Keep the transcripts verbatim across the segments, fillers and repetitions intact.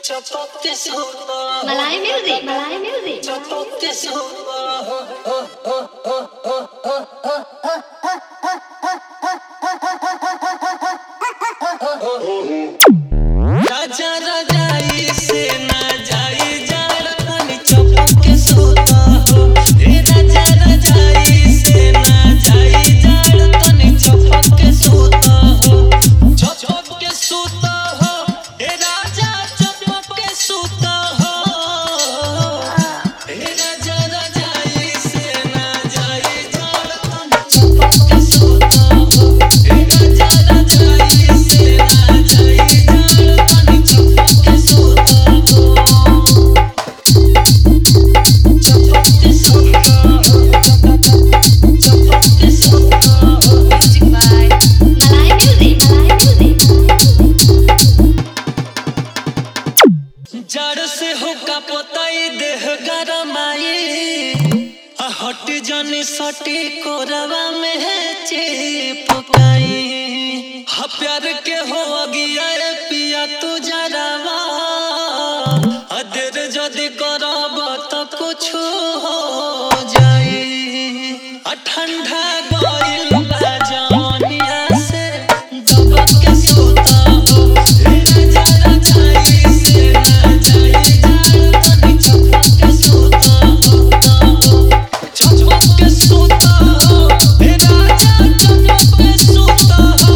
Malay music, Malay music. राजा रजाई से ना जाई जाड़ तनी चपक के सोता हो। हे राजा रजाई से ना जाई जाड़ तनी चपक के सोता हो। चपक के सोता हो हे राजा चपक के सोता हो। हे राजा रजाई से ना जाई जाड़ तनी चपक के सोता हो। हे राजा रजाई से ना जाई जड़ से होका पोताई देह गरमाई हट जानी सटी कोरवा में चिपकाई हा प्यार के हो अगिया पिया तू जरावा अदेर जदि करब तो कुछ हो जाई ठंडा गइल बा जवनिया से दबक के सोता हो। हे राजा रजाई से ना जाई जाड़ तनी चपक के सोता हो। चपक के सोता हो हे राजा चपक के सोता हो।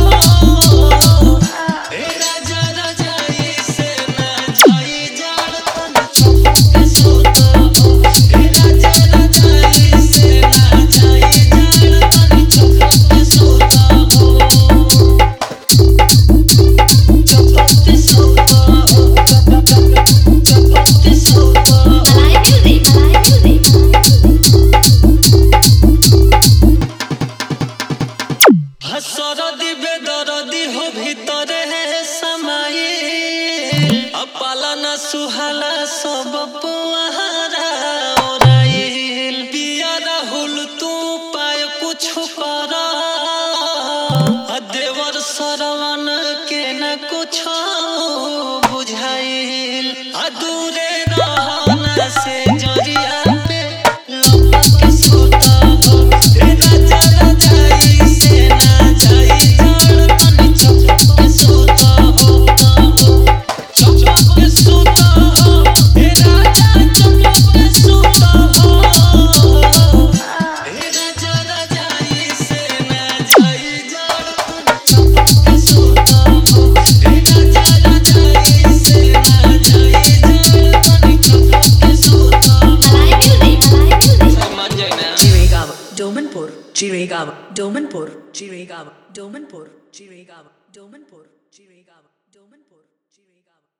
हे राजा रजाई से ना जाई जाड़ तनी चपक के सोता हो। हे राजा रजाई से ना जाई जाड़ तनी चपक के सोता हो। चपक के सोता हो चपक के सोता हो। Malay music, Malay music. हसरदी बेदरदी हो भीतर है समाये अपाला न सुहाला सब पुआरा ओराइल पिया राहुल तू पाय कुछ कर देवर सरवन के न कुछ बुझाइल अधूरे रहना से जरिया पे लपक के सोता हो। हे राजा रजाई से ना जाई जाड़ तनी चपक के सोता हो। चपक के सोता हो हे राजा चपक के सोता हो। हे राजा रजाई से ना जाई जाड़ तनी चपक के सोता हो। हे राजा रजाई से ना जाई जाड़ तनी चपक के सोता हो। Malay music, Malay music. मान जाए ना Chirigava, Domanpur, Chirigava, Domanpur, Chirigava, Domanpur, Chirigava, Domanpur, Chirigava, Domanpur, Chirigava.